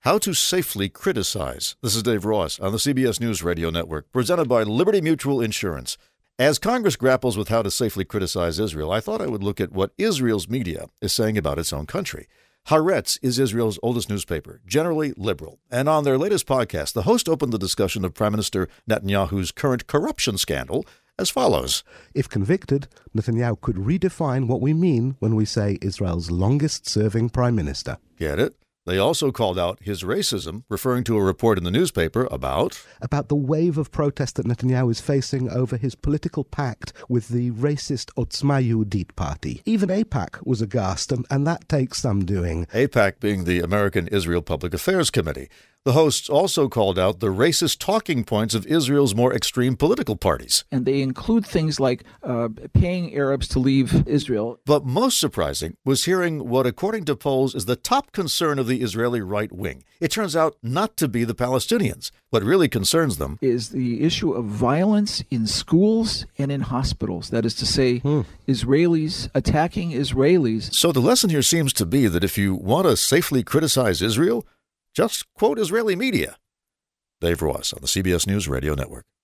How to Safely Criticize. This is Dave Ross on the CBS News Radio Network, presented by Liberty Mutual Insurance. As Congress grapples with how to safely criticize Israel, I thought I would look at what Israel's media is saying about its own country. Haaretz is Israel's oldest newspaper, generally liberal. And on their latest podcast, the host opened the discussion of Prime Minister Netanyahu's current corruption scandal as follows. If convicted, Netanyahu could redefine what we mean when we say Israel's longest-serving prime minister. Get it? They also called out his racism, referring to a report in the newspaper about the wave of protest that Netanyahu is facing over his political pact with the racist Otzma Yehudit party. Even AIPAC was aghast, and that takes some doing. AIPAC being the American Israel Public Affairs Committee. The hosts also called out the racist talking points of Israel's more extreme political parties. And they include things like paying Arabs to leave Israel. But most surprising was hearing what, according to polls, is the top concern of the Israeli right wing. It turns out not to be the Palestinians. What really concerns them is the issue of violence in schools and in hospitals. That is to say, Israelis attacking Israelis. So the lesson here seems to be that if you want to safely criticize Israel, just quote Israeli media. Dave Ross on the CBS News Radio Network.